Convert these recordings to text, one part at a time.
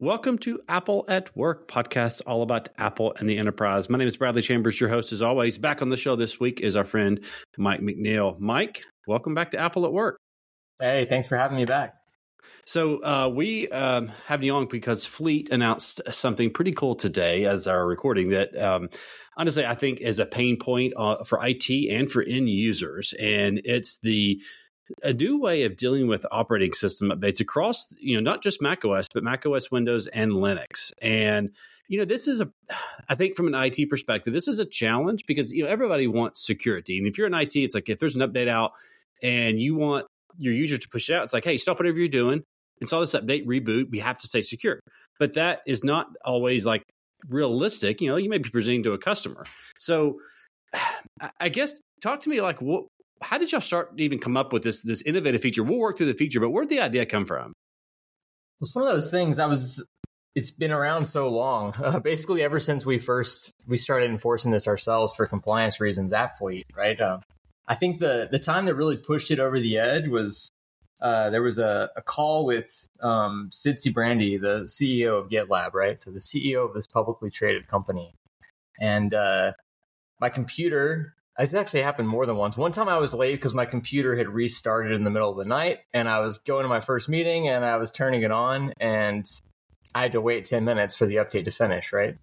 Welcome to Apple at Work podcast, all about Apple and the enterprise. My name is Bradley Chambers, your host as always. Back on the show this week is our friend Mike McNeil. Mike, welcome back to Apple at Work. Hey, thanks for having me back. So we have you on because Fleet announced something pretty cool today as our recording that honestly I think is a pain point for IT and for end users. And it's a new way of dealing with operating system updates across, not just macOS, but macOS, Windows, and Linux. And, this is I think from an IT perspective, this is a challenge because, everybody wants security. And if you're in IT, it's like if there's an update out and you want your user to push it out, it's like, hey, stop whatever you're doing, install this update, reboot. We have to stay secure. But that is not always like realistic. You may be presenting to a customer. So I guess talk to me like how did y'all start to even come up with this innovative feature? We'll work through the feature, but where did the idea come from? It's one of those things it's been around so long, basically ever since we started enforcing this ourselves for compliance reasons at Fleet, right? I think the time that really pushed it over the edge was there was a call with Sid Sijbrandij, the CEO of GitLab, right? So the CEO of this publicly traded company. And my computer... It's actually happened more than once. One time I was late because my computer had restarted in the middle of the night and I was going to my first meeting and I was turning it on and I had to wait 10 minutes for the update to finish, right?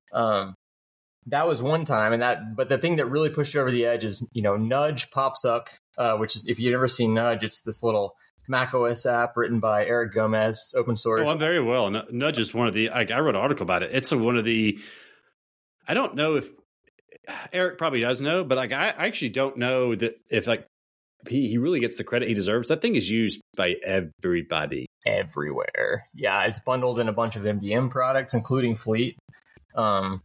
That was one time. But the thing that really pushed it over the edge is, Nudge pops up, which is, if you've ever seen Nudge, it's this little macOS app written by Eric Gomez. It's open source. Oh, very well. Nudge is one of the, I wrote an article about it. It's one of the, I don't know if, Eric probably does know, but I actually don't know that if he really gets the credit he deserves. That thing is used by everybody. Everywhere. Yeah, it's bundled in a bunch of MDM products, including Fleet. And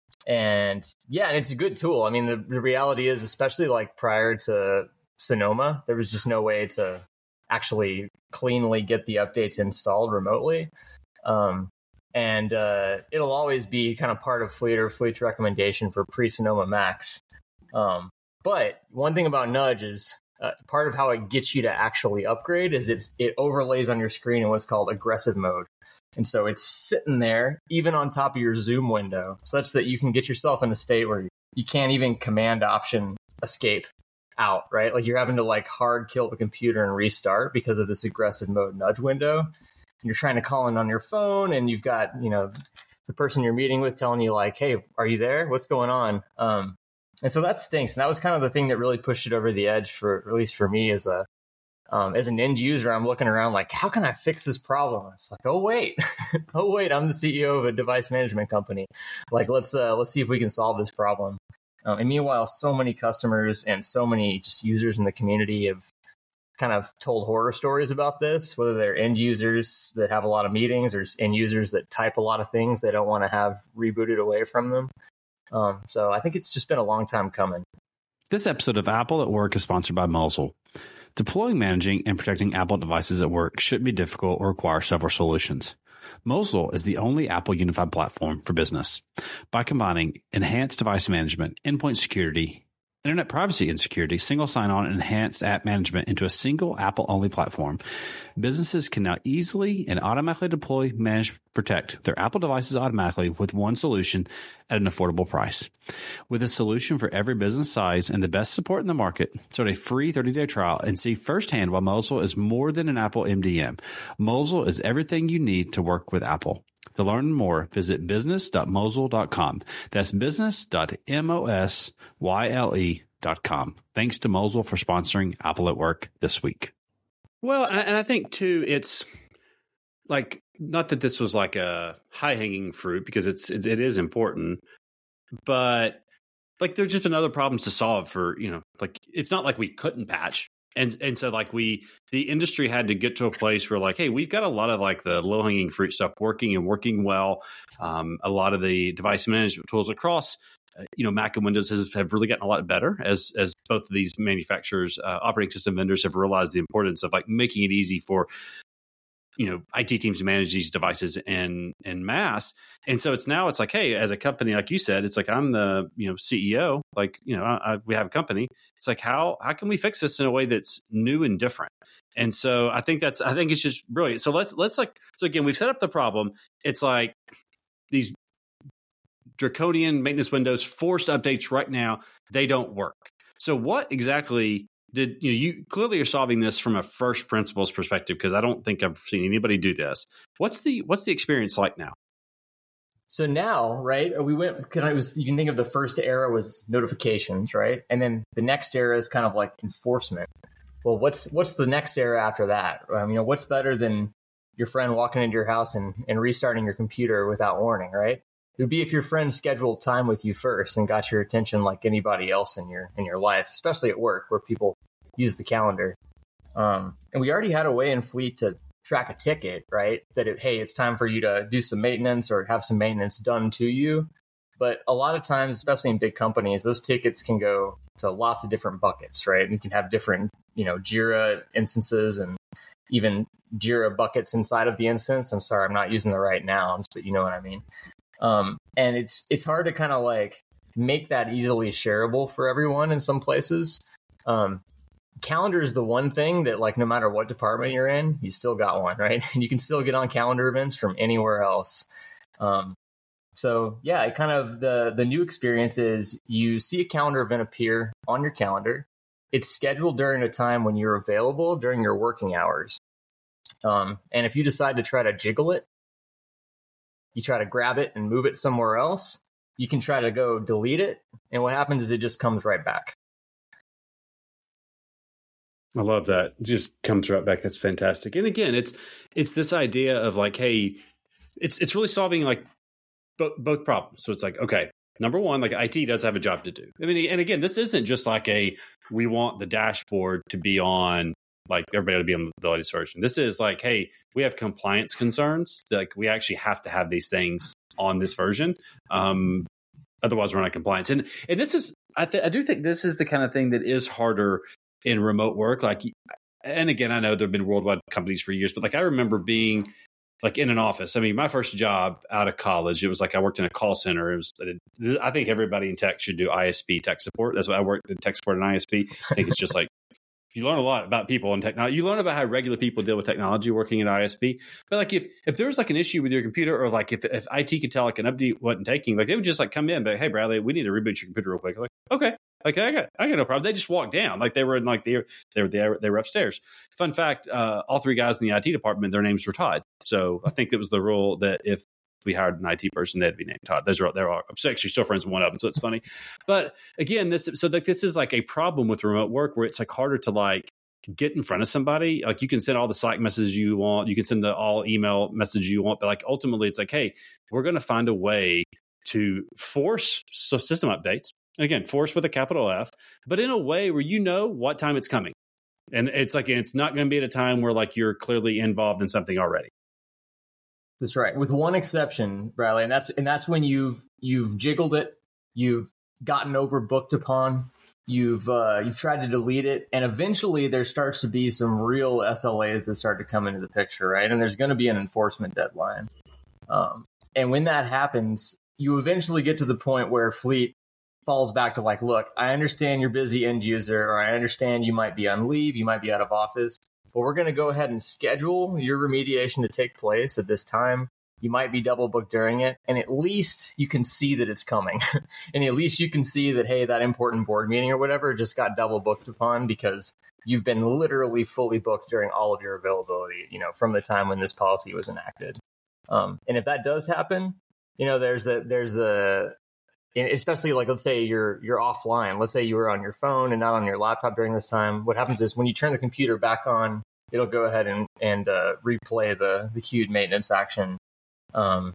it's a good tool. I mean, the reality is, especially like prior to Sonoma, there was just no way to actually cleanly get the updates installed remotely. And it'll always be kind of part of Fleet or Fleet's recommendation for pre-Sonoma Macs. But one thing about Nudge is part of how it gets you to actually upgrade is it overlays on your screen in what's called aggressive mode. And so it's sitting there even on top of your Zoom window such that you can get yourself in a state where you can't even Command Option escape out, right? Like you're having to hard kill the computer and restart because of this aggressive mode Nudge window. You're trying to call in on your phone and you've got, the person you're meeting with telling you hey, are you there? What's going on? And so that stinks. And that was kind of the thing that really pushed it over the edge for, at least for me as an end user. I'm looking around how can I fix this problem? It's oh, wait, I'm the CEO of a device management company. Let's see if we can solve this problem. And meanwhile, so many customers and so many just users in the community have kind of told horror stories about this, whether they're end users that have a lot of meetings or end users that type a lot of things they don't want to have rebooted away from them. So I think it's just been a long time coming. This episode of Apple at Work is sponsored by Mosul. Deploying, managing, and protecting Apple devices at work shouldn't be difficult or require several solutions. Mosul is the only Apple unified platform for business. By combining enhanced device management, endpoint security, internet privacy and security, single sign-on, and enhanced app management into a single Apple-only platform, businesses can now easily and automatically deploy, manage, protect their Apple devices automatically with one solution at an affordable price. With a solution for every business size and the best support in the market, start a free 30-day trial and see firsthand why Mosul is more than an Apple MDM. Mosul is everything you need to work with Apple. To learn more, visit business.mosul.com. That's business.mosul.com. Thanks to Mosul for sponsoring Apple at Work this week. Well, and I think, too, it's not that this was a high-hanging fruit because it is important, but there's just been other problems to solve for, it's not like we couldn't patch. And so the industry had to get to a place where hey, we've got a lot of the low hanging fruit stuff working well. A lot of the device management tools across, Mac and Windows have really gotten a lot better as both of these manufacturers, operating system vendors have realized the importance of making it easy for IT teams to manage these devices in mass. And so it's hey, as a company, like you said, it's I'm the CEO, we have a company. It's how can we fix this in a way that's new and different? And so I think it's just brilliant. So so again, we've set up the problem. It's like these draconian maintenance windows, forced updates right now, they don't work. So what exactly you clearly are solving this from a first principles perspective, because I don't think I've seen anybody do this. What's the experience like now? So now, right, you can think of the first era was notifications, right? And then the next era is kind of like enforcement. Well, what's the next era after that? What's better than your friend walking into your house and restarting your computer without warning, right? It would be if your friend scheduled time with you first and got your attention like anybody else in your life, especially at work where people use the calendar. And we already had a way in Fleet to track a ticket, right? Hey, it's time for you to do some maintenance or have some maintenance done to you. But a lot of times, especially in big companies, those tickets can go to lots of different buckets, right? And you can have different, Jira instances and even Jira buckets inside of the instance. I'm sorry, I'm not using the right nouns, but you know what I mean. And it's hard to kind of like make that easily shareable for everyone in some places. Calendar is the one thing that, like, no matter what department you're in, you still got one, right? And you can still get on calendar events from anywhere else. So yeah, it kind of the new experience is you see a calendar event appear on your calendar. It's scheduled during a time when you're available during your working hours. And if you decide to try to jiggle it, you try to grab it and move it somewhere else, you can try to go delete it. And what happens is it just comes right back. I love that. It just comes right back. That's fantastic. And again, it's this idea of like, hey, it's really solving like both problems. So it's like, okay, number one, like IT does have a job to do. I mean, and again, this isn't just like we want the dashboard to be on, like everybody to be on the latest version. This is like, hey, we have compliance concerns. Like we actually have to have these things on this version. Otherwise we're not compliant. And this is, I do think this is the kind of thing that is harder in remote work. Like, and again, I know there've been worldwide companies for years, but like I remember being like in an office. I mean, my first job out of college, it was like I worked in a call center. I think everybody in tech should do ISP tech support. That's why I worked in tech support and ISP. I think it's just like, you learn a lot about people and technology. You learn about how regular people deal with technology working at ISP. But like if there was like an issue with your computer, or like if IT could tell like an update wasn't taking, like they would just like come in and be like, hey Bradley, we need to reboot your computer real quick. Like, okay. Like I got no problem. They just walked down. Like they were in like they were upstairs. Fun fact, all three guys in the IT department, their names were Todd. So I think it was the rule that if we hired an IT person, they'd be named Todd. They're all, I'm actually still friends with one of them, so it's funny. But again, this is like a problem with remote work where it's like harder to like get in front of somebody. Like you can send all the Slack messages you want, you can send the all email message you want, but like ultimately it's like, hey, we're going to find a way to force system updates. Again, force with a capital F, but in a way where you know what time it's coming. And it's like, it's not going to be at a time where like you're clearly involved in something already. That's right. With one exception, Bradley, and that's when you've jiggled it, you've gotten overbooked upon, you've tried to delete it, and eventually there starts to be some real SLAs that start to come into the picture, right? And there's going to be an enforcement deadline. And when that happens, you eventually get to the point where Fleet falls back to like, look, I understand you're busy end user, or I understand you might be on leave, you might be out of office, but we're going to go ahead and schedule your remediation to take place at this time. You might be double booked during it, and at least you can see that it's coming. And at least you can see that, hey, that important board meeting or whatever just got double booked upon because you've been literally fully booked during all of your availability, from the time when this policy was enacted. And if that does happen, there's the especially like, let's say you're offline. Let's say you were on your phone and not on your laptop during this time. What happens is when you turn the computer back on, it'll go ahead and replay the queued maintenance action and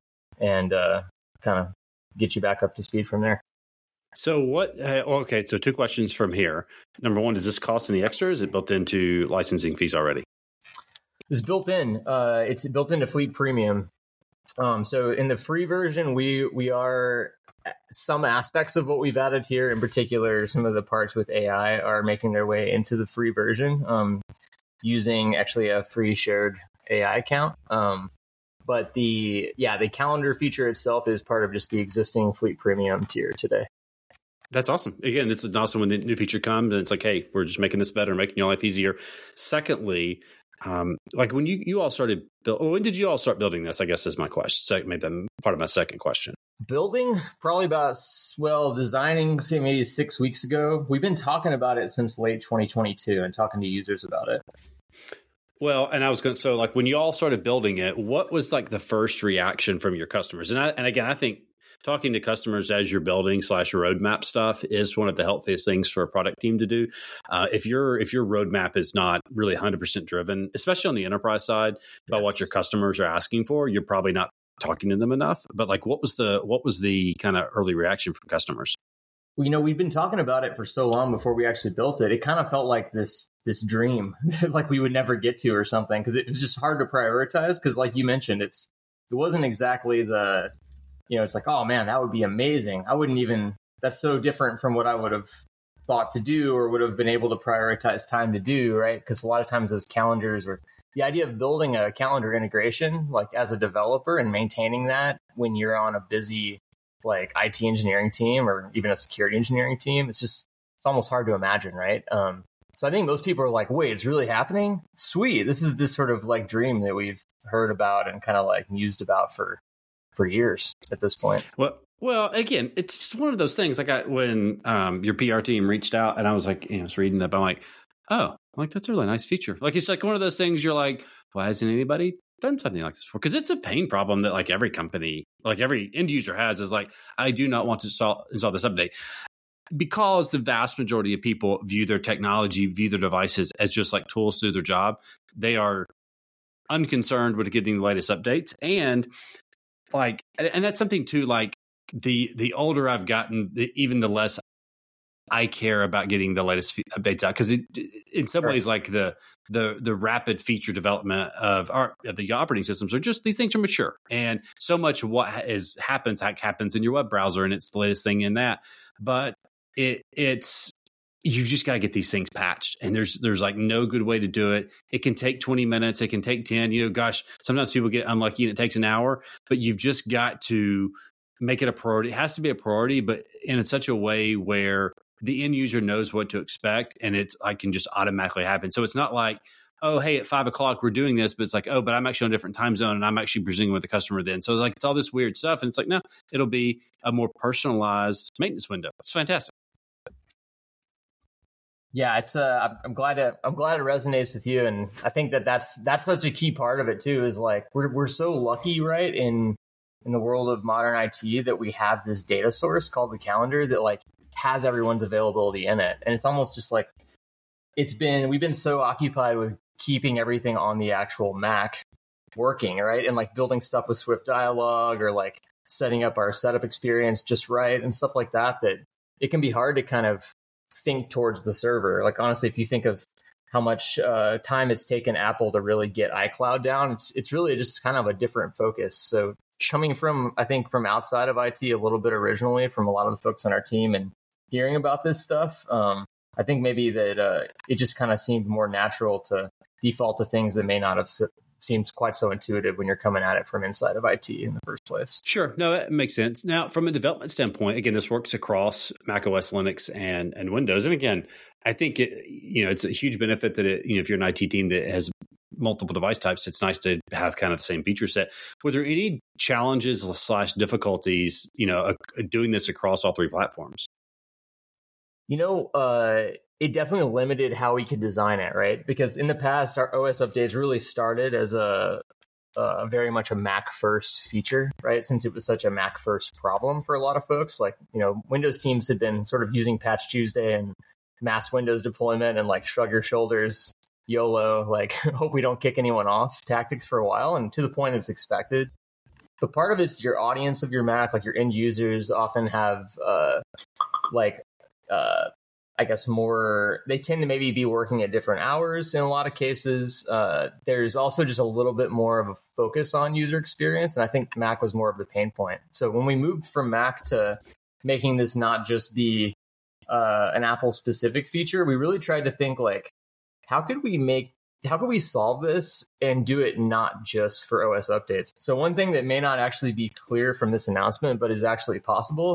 kind of get you back up to speed from there. So okay, so two questions from here. Number one, does this cost any extra? Is it built into licensing fees already? It's built in. It's built into Fleet Premium. So in the free version, we are... some aspects of what we've added here, in particular, some of the parts with AI are making their way into the free version using actually a free shared AI account. But the calendar feature itself is part of just the existing Fleet Premium tier today. That's awesome. Again, it's awesome when the new feature comes and it's like, hey, we're just making this better, making your life easier. Secondly, like when you all started, when did you all start building this? I guess is my question. So maybe that's part of my second question. Building probably about, designing, say maybe 6 weeks ago. We've been talking about it since late 2022 and talking to users about it. Well, and I was going to, so like when you all started building it, what was like the first reaction from your customers? And again, I think talking to customers as you're building / roadmap stuff is one of the healthiest things for a product team to do. If your roadmap is not really 100% driven, especially on the enterprise side, by what your customers are asking for, you're probably not talking to them enough. But like, what was the kind of early reaction from customers? Well, we've been talking about it for so long before we actually built it. It kind of felt like this dream, like we would never get to or something, because it was just hard to prioritize. Because like you mentioned, it wasn't exactly the, it's like, oh man, that would be amazing. That's so different from what I would have thought to do or would have been able to prioritize time to do, right? Because a lot of times those calendars, or the idea of building a calendar integration, like as a developer and maintaining that when you're on a busy like IT engineering team or even a security engineering team, it's almost hard to imagine, right? So I think most people are like, wait, it's really happening? Sweet. This is this sort of like dream that we've heard about and kind of like mused about for years at this point. Well, again, it's one of those things. Like when your PR team reached out and I was like, I was reading that, I'm like, oh, like that's a really nice feature. Like it's like one of those things you're like, why hasn't anybody done something like this before? Because it's a pain problem that like every company, like every end user has, is like, I do not want to install this update. Because the vast majority of people view their technology, view their devices as just like tools to do their job. They are unconcerned with getting the latest updates. And that's something too, like the older I've gotten, even the less I care about getting the latest updates out. Because in some ways, like the rapid feature development of the operating systems are just, these things are mature. And so much what happens in your web browser, and it's the latest thing in that. But it's you just got to get these things patched, and there's like no good way to do it. It can take 20 minutes, it can take 10. Gosh, sometimes people get unlucky and it takes an hour, but you've just got to make it a priority. It has to be a priority, but in such a way where the end user knows what to expect, and it's like can just automatically happen. So it's not like, oh, hey, at 5:00 we're doing this, but it's like, oh, but I'm actually on a different time zone and I'm actually presenting with the customer then. So like it's all this weird stuff, and it's like, no, it'll be a more personalized maintenance window. It's fantastic. Yeah, it's I'm glad it resonates with you, and I think that's such a key part of it too. Is like we're so lucky, right, in the world of modern IT that we have this data source called the calendar that like has everyone's availability in it, and it's almost just like we've been so occupied with keeping everything on the actual Mac working, right, and like building stuff with Swift Dialog or like setting up our setup experience just right and stuff like that it can be hard to kind of think towards the server. Like honestly, if you think of how much time it's taken Apple to really get iCloud down, it's really just kind of a different focus. So coming from, I think, from outside of IT a little bit originally, from a lot of the folks on our team and hearing about this stuff, I think maybe that it just kind of seemed more natural to default to things that may not have seems quite so intuitive when you're coming at it from inside of IT in the first place. Sure. No, that makes sense. Now, from a development standpoint, again, this works across Mac OS, Linux, and Windows. And again, I think it's a huge benefit that if you're an IT team that has multiple device types, it's nice to have kind of the same feature set. Were there any challenges / difficulties, doing this across all three platforms? It definitely limited how we could design it, right? Because in the past, our OS updates really started as a very much a Mac first feature, right? Since it was such a Mac first problem for a lot of folks, like, Windows teams had been sort of using Patch Tuesday and mass Windows deployment and like shrug your shoulders, YOLO, like hope we don't kick anyone off tactics for a while. And to the point it's expected. But part of it's your audience of your Mac, like your end users often have I guess they tend to maybe be working at different hours in a lot of cases. There's also just a little bit more of a focus on user experience. And I think Mac was more of the pain point. So when we moved from Mac to making this not just be an Apple specific feature, we really tried to think like, how could we solve this and do it not just for OS updates? So one thing that may not actually be clear from this announcement, but is actually possible,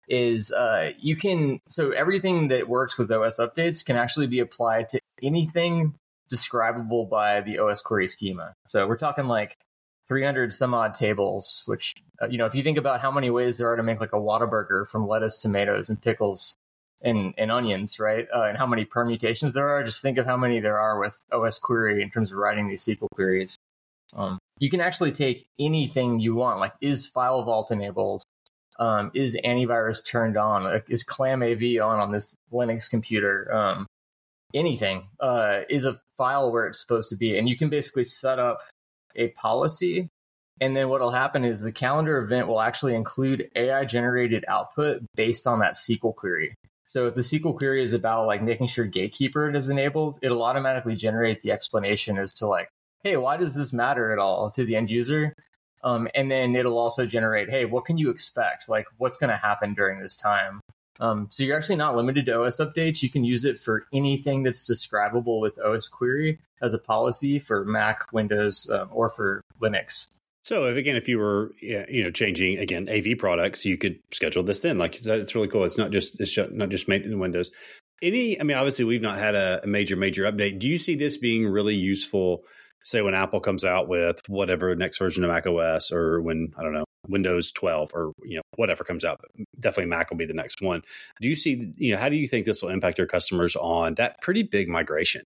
is so everything that works with OS updates can actually be applied to anything describable by the OS query schema. So we're talking like 300 some odd tables, which, if you think about how many ways there are to make like a Whataburger from lettuce, tomatoes, and pickles and onions, right? And how many permutations there are, just think of how many there are with OS query in terms of writing these SQL queries. You can actually take anything you want, like is File Vault enabled? Is antivirus turned on? Like, is ClamAV on this Linux computer? Anything is a file where it's supposed to be. And you can basically set up a policy. And then what will happen is the calendar event will actually include AI-generated output based on that SQL query. So if the SQL query is about like making sure Gatekeeper is enabled, it'll automatically generate the explanation as to like, hey, why does this matter at all to the end user? And then it'll also generate, hey, what can you expect? Like, what's going to happen during this time? So you're actually not limited to OS updates. You can use it for anything that's describable with OS query as a policy for Mac, Windows, or for Linux. So if you were changing again AV products, you could schedule this then. Like that's really cool. It's not just made in Windows. Obviously we've not had a major update. Do you see this being really useful? Say when Apple comes out with whatever next version of Mac OS, or when, I don't know, Windows 12 or whatever comes out, definitely Mac will be the next one. Do you see, how do you think this will impact your customers on that pretty big migration?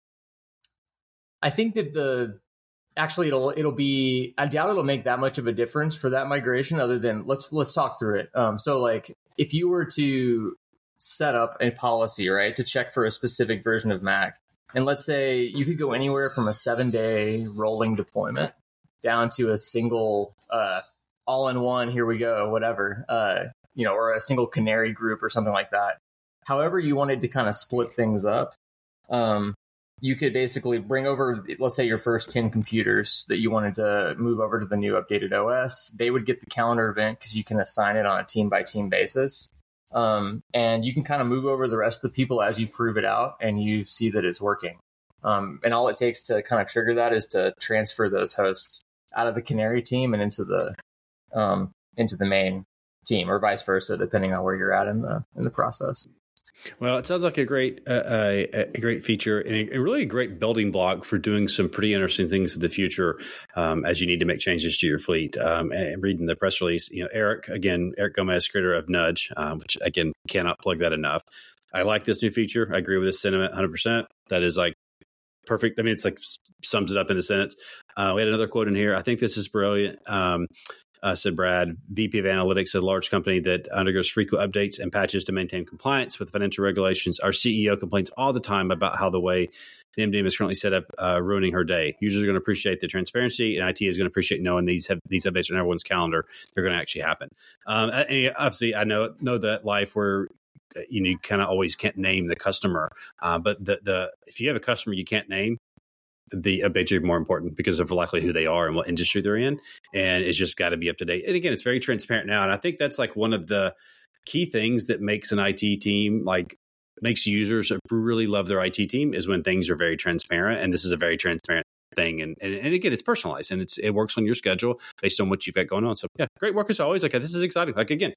I think that it'll be, I doubt it'll make that much of a difference for that migration, other than let's talk through it. So like if you were to set up a policy, right, to check for a specific version of Mac, and let's say you could go anywhere from a 7-day rolling deployment down to a single all-in-one, here we go, whatever, or a single canary group or something like that. However you wanted to kind of split things up, you could basically bring over, let's say, your first 10 computers that you wanted to move over to the new updated OS. They would get the calendar event because you can assign it on a team-by-team basis. And you can kind of move over the rest of the people as you prove it out and you see that it's working. And all it takes to kind of trigger that is to transfer those hosts out of the canary team and into the main team, or vice versa, depending on where you're at in the process. Well, it sounds like a great feature and a really great building block for doing some pretty interesting things in the future as you need to make changes to your fleet. And reading the press release, Eric Gomez, creator of Nudge, which again, cannot plug that enough. I like this new feature. I agree with this sentiment 100%. That is like perfect. It's like sums it up in a sentence. We had another quote in here. I think this is brilliant. Said Brad, VP of Analytics at a large company that undergoes frequent updates and patches to maintain compliance with financial regulations. Our CEO complains all the time about how the way the MDM is currently set up, ruining her day. Users are going to appreciate the transparency, and IT is going to appreciate knowing these updates on everyone's calendar. They're going to actually happen. And obviously, I know that life where you kind of always can't name the customer, but if you have a customer you can't name, the updates are more important because of likely who they are and what industry they're in. And it's just got to be up to date. And again, it's very transparent now. And I think that's like one of the key things that makes an IT team, makes users really love their IT team, is when things are very transparent. And this is a very transparent thing. And again, it's personalized and it works on your schedule based on what you've got going on. So yeah, great work as always. This is exciting. Again,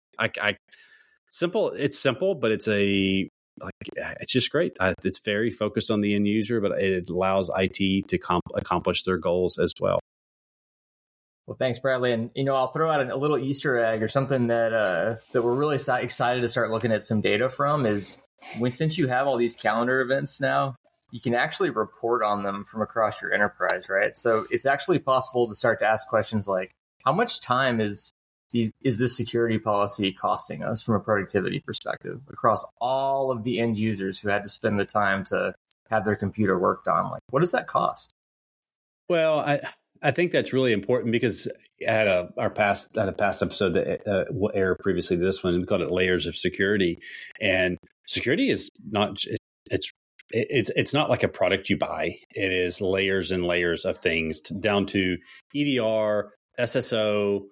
it's simple, but it's just great. It's very focused on the end user, but it allows IT to accomplish their goals as well. Well, thanks, Bradley. And, I'll throw out a little Easter egg or something that we're really excited to start looking at some data from is since you have all these calendar events now, you can actually report on them from across your enterprise, right? So it's actually possible to start to ask questions like, how much time is this security policy costing us from a productivity perspective across all of the end users who had to spend the time to have their computer worked on? Like, what does that cost? Well, I think that's really important because I had a past episode that will air previously to this one. We called it Layers of Security, and security is not it's not like a product you buy. It is layers and layers of things down to EDR, SSO.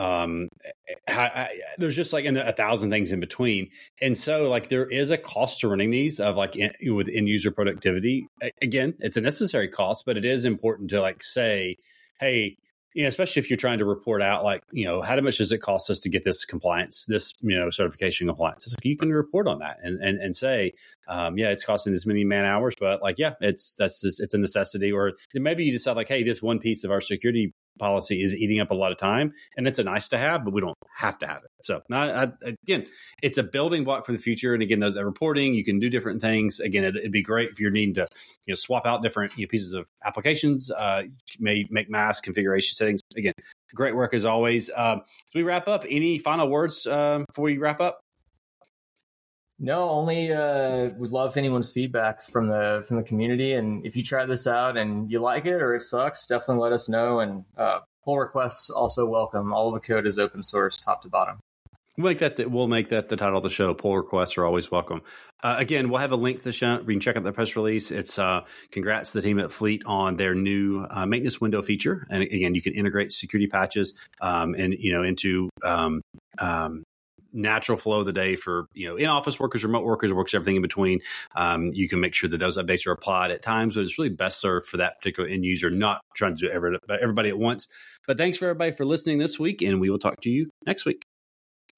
There's just like 1,000 things in between, and so there is a cost to running these with end user productivity. Again, it's a necessary cost, but it is important to say, hey, especially if you're trying to report out, like, how much does it cost us to get this compliance, this, certification compliance? It's like, you can report on that and say, it's costing this many man hours, but like, it's a necessity. Or maybe you decide like, hey, this one piece of our security policy is eating up a lot of time, and it's a nice to have, but we don't have to have it. So again, it's a building block for the future. And again, the reporting, you can do different things. Again, it'd be great if you're needing to swap out different pieces of applications, may make mass configuration settings. Again, great work as always. As we wrap up, any final words before we wrap up? No, only would love anyone's feedback from the community. And if you try this out and you like it or it sucks, definitely let us know. And pull requests also welcome. All of the code is open source, top to bottom. We'll make that the title of the show. Pull requests are always welcome. Again, we'll have a link to the show. You can check out the press release. It's congrats to the team at Fleet on their new maintenance window feature. And again, you can integrate security patches into natural flow of the day for in-office workers, remote workers, works everything in between. You can make sure that those updates are applied at times, but it's really best served for that particular end user, not trying to do everybody at once. But thanks for everybody for listening this week, and we will talk to you next week.